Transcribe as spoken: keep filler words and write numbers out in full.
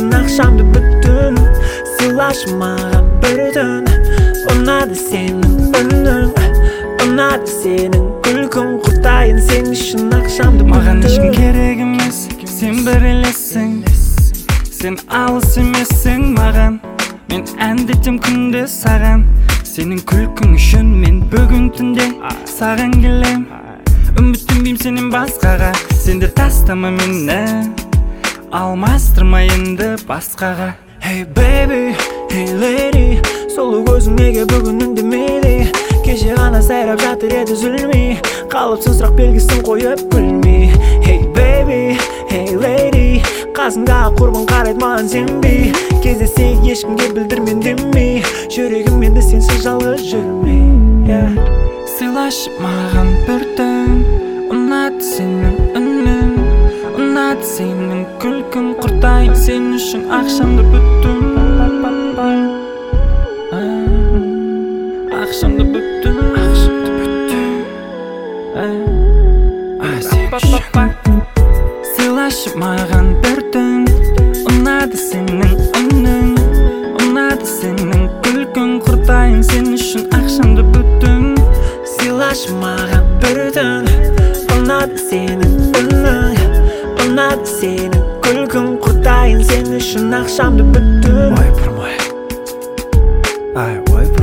үшін ақшамды бүттім. Сыйлашы маған бір түн, ұнады сенің үнің, ұнады сенің күлкің, құртайын сен үшін ақшамды бүттім. Маған ешкім керек емес, сен бір елессің, сен алыс емессің маған. Мен әндетем күнде саған, сенің күлкің үшін мен бүгін түнде саған келем. Үміттенбейм сенен басқаға, сен де тастама мені, алмастырма енді басқаға. Hey baby, hey lady, сұлу көзің неге бүгін үндемейді? Кеше ғана сайрап жатыр еді үзілмей, қалыпсыз сұрақ белгісін қойып күлмей. Hey baby, hey lady, қасыңдағы құрбың қарайды маған сенбей, кездесек ешкімге білдірмен демей, жүрегім енді сенсіз жалғыз жүрмей. Сыйлашы маған бір түн, ұнады сенің үнің, ұнады сенің күлкің, құртайын сен үшін ақшамды бүттім. Ақшамды бүттім, ақшамды бүттім. Сыйлашы маған бір түн, ұнады сенің үнің, ұнады сенің күлкің, құртайын сен үшін ақшамды бүттім. Сыйлашы маған бір түн, ұнады сенің үнің, ұнады сенің күлкің, құртайын сен үшін ақшамды бүттім. Ой, пырмай, ай, ой,